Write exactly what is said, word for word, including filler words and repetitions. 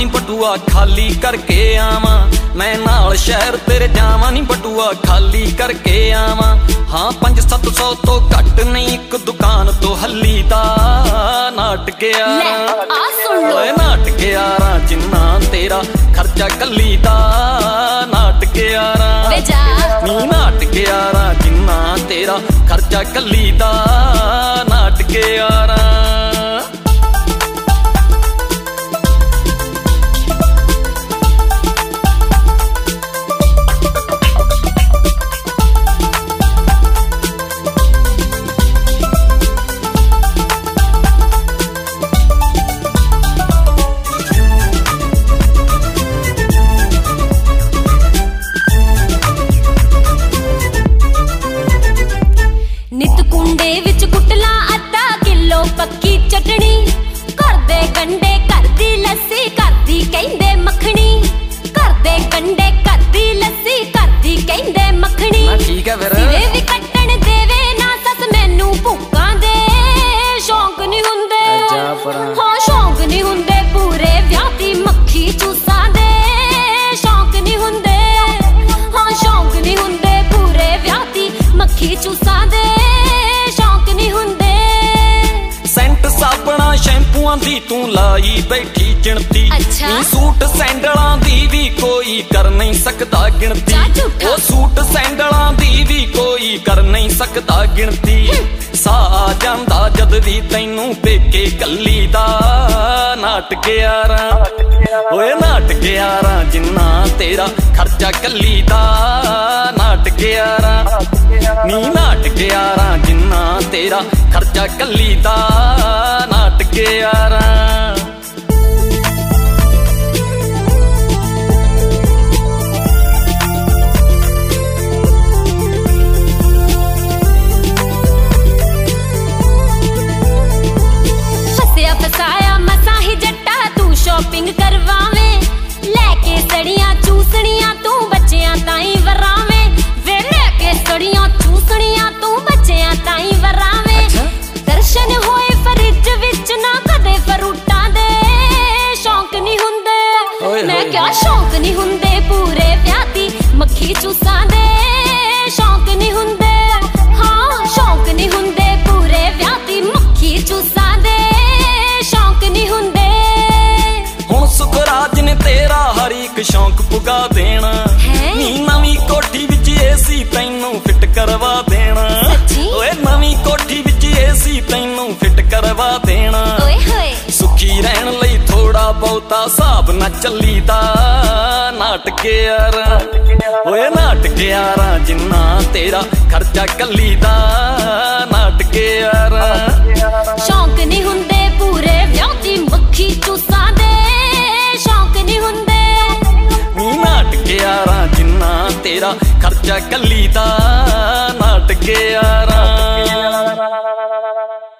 बटूआ खाली करके आवा, मैं नाल शहर तेरे जावा नी बटूआ खाली करके आवा। हाँ पंज सत्त सौ तो घट नहीं एक दुकान तो हली दा नाट के आरा, नाट के आरा जिन्ना तेरा खर्चा कली दा नाट के आरा, नी नाट के आरा जिन्ना तेरा खर्चा कली दा नाट के आरा। नित कुंडे विच कुटला अद्धा किलो पक्की चटनी, घर दे गंडे घर दी लस्सी घर दी कहंदे मखनी, घर दे गंडे घर दी लस्सी घर दी कहंदे मखनी। ठीक है फिर सिरे भी कट्टन देवे ना सस मैनू भुक्कां दे शौक नहीं हुंदे, हाँ शौक नहीं हुंदे पूरे व्याह दी मक्खी चूसां दे शौक नहीं हुंदे, हाँ शौक नहीं हुंदे पूरे व्याह दी मक्खी चूसां दे शौक नहीं हुंदे। सेंट साबणा शैंपूआं दी तू लाई बैठी चिणती, अच्छा? सूट सैंडलां दी भी कोई कर नहीं सकदा गिणती, ओ सूट सैंडलां दी भी कोई कर नहीं सकदा गिणती। सा जांदा जद भी तैनू पेके कल्ली दा नाट के आरा, ओए नाट के आरा जिन्ना तेरा खर्चा कल्ली दा नाट के आरा, नी नाट के आरा जिन्ना तेरा खर्चा कल्ली दा नाट के आरा। फसिया फसाया मसा ही जट्टा तू शॉपिंग करवावे, लैके सड़ियां चूसणियां तू बच्चियां ताई वरावे, वे लैके सड़ियां चूसणियां तू बच्चियां ताई वरावे। दर्शन होए फ्रिज विच ना कदे फरूटां दे शौक नहीं हुंदे, मैं क्या शौक नहीं हुंदे पूरे व्याह दी मक्खी चूसां दे शौक नहीं हुंदे, हाँ शौक नहीं हुंदे पूरे व्याह दी मक्खी चूसां दे शौक नहीं हुंदे। हुण सुखराज ने तेरा हर एक शौक पुगा देना, नी नवी कोठी विच एसी तैनू फिट करवा देना, ओए नवी कोठी विच एसी तैनू फिट करवा देना। सुखी रहन लई थोड़ा बहुता हिसाब ना चली दा नाट के आरा, ओए नाट के आरा जिन्ना तेरा खर्चा कली दा नाट के आरा। शौक नहीं हुंदे पूरे व्याह दी मक्खी चूसां दे शौक नहीं हुंदे, नी नाट के आरा जिन्ना तेरा खर्चा कली दा नाट के आरा।